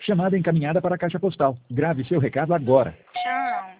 Chamada encaminhada para a caixa postal. Grave seu recado agora. Chão.